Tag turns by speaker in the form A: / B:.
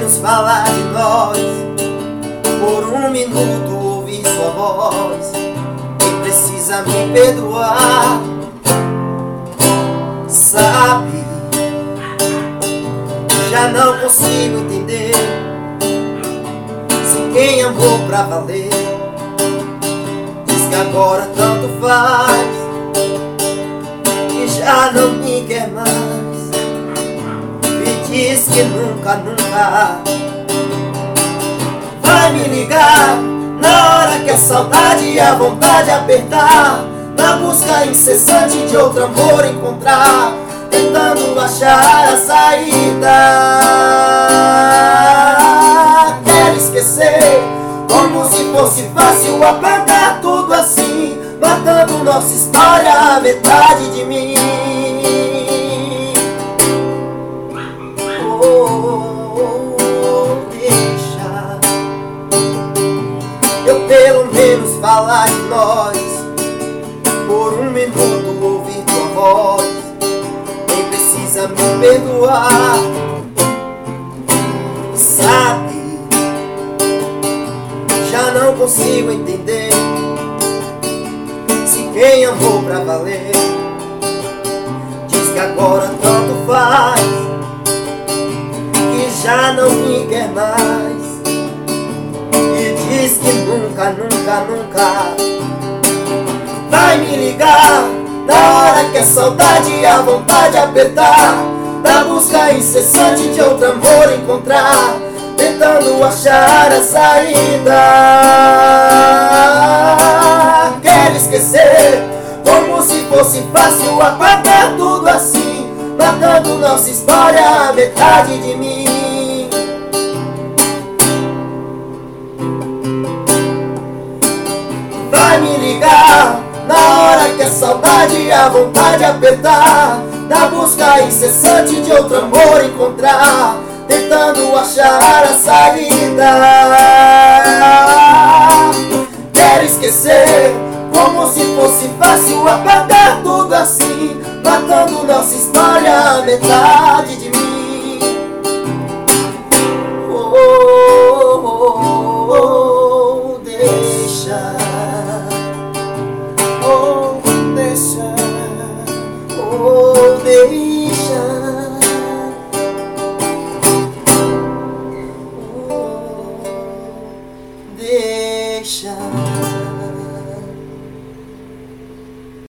A: menos falar de nós, por um minuto ouvir sua voz. Quem precisa me perdoar sabe, já não consigo entender se quem amou pra valer diz que agora tanto faz, que já não me quer mais, e diz que nunca, nunca vai me ligar na hora que a saudade e a vontade apertar, na busca incessante de outro amor encontrar, tentando achar a saída. Quero esquecer, como se fosse fácil apagar tudo assim, matando nossa história, a metade de mim. Deixa eu pelo menos falar de nós, por um minuto ouvir tua voz. Quem precisa me perdoar sabe, já não consigo entender se quem amou pra valer diz que agora tanto faz, que já não me quer mais, e diz que nunca, nunca, nunca vai me ligar na hora que a saudade e a vontade apertar, na busca incessante de outro amor encontrar, tentando achar a saída. Quero esquecer, como se fosse fácil apagar tudo assim, matando nossa história, a metade de mim. Vai me ligar na hora que a saudade e a vontade apertar, na busca incessante de outro amor encontrar, tentando achar a saída. Quero esquecer, como se fosse fácil apagar tudo assim, matando nossa história, a metade de mim. Oh, oh, oh, oh, deixa. Oh, deixa. Oh, deixa. Oh, deixa.